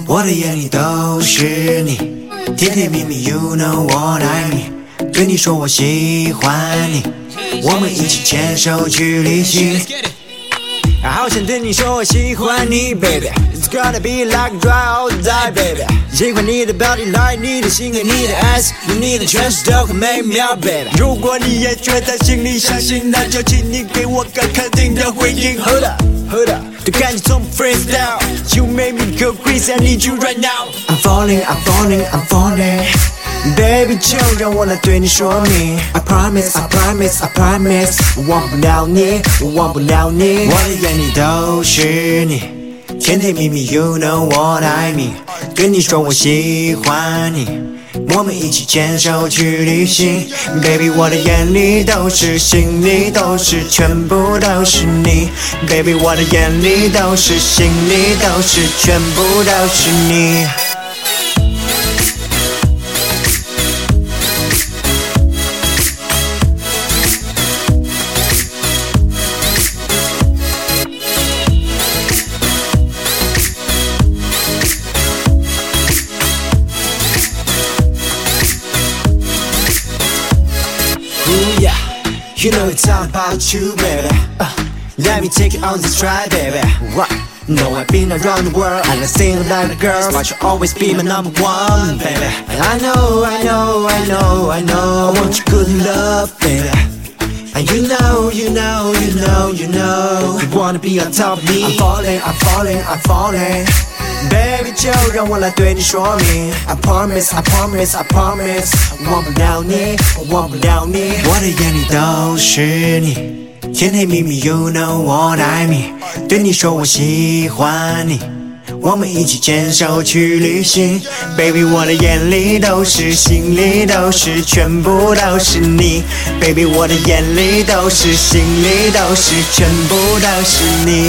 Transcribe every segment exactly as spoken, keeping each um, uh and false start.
我的眼里都是你，甜甜蜜蜜 You know what I mean， 对你说我喜欢你，我们一起牵手去旅行。好想对你说我喜欢你 baby， It's gonna be like dry all die baby， 喜欢你的 body like 你的心和你的 ass， 你的全是都很美妙 baby。 如果你也觉得心里相信，那就请你给我个肯定的回应。 Hold up Hold up， 都感觉从 freestyle You make me go crazy I need you right now， I'm falling I'm falling I'm falling Baby 就让我来对你说明 I promise I promise I promise， 我忘不了你我忘不了你，我的眼里都是你，甜甜蜜蜜 You know what I mean， 对你说我喜欢你，我们一起牵手去旅行。 Baby 我的眼里都是心里都是全部都是你， Baby 我的眼里都是心里都是全部都是你。Ooh, yeah, you know it's all about you, baby. Uh, let me take it on this ride, baby. What? No, I've been around the world and I sing like the girls, but you'll always be my number one, baby. And I know, I know, I know, I know, I want your good love, baby. And you know, you know, you know, you know, you wanna be on top of me. I'm falling, I'm falling, I'm falling.Baby 就让我来对你说明 I promise I promise I promise， 我忘不了你我忘不了你，我的眼里都是你，甜甜蜜蜜 You know what I mean， 对你说我喜欢你，我们一起牵手去旅行。 Baby 我的眼里都是心里都是全部都是你， Baby 我的眼里都是心里都是全部都是你。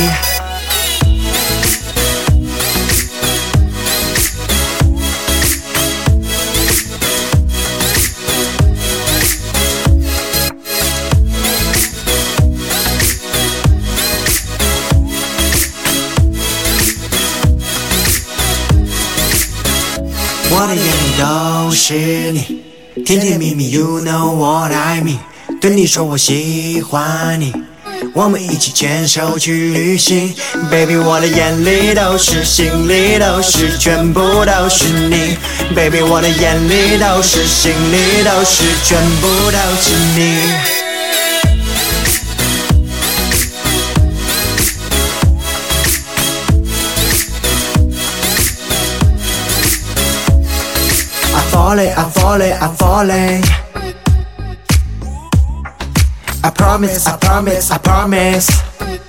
我的眼里都是你，甜甜蜜蜜 You know what I mean， 对你说我喜欢你，我们一起牵手去旅行。 Baby 我的眼里都是心里都是全部都是你， Baby 我的眼里都是心里都是全部都是你。I'm falling, I'm falling, I'm falling. I promise, I promise, I promise.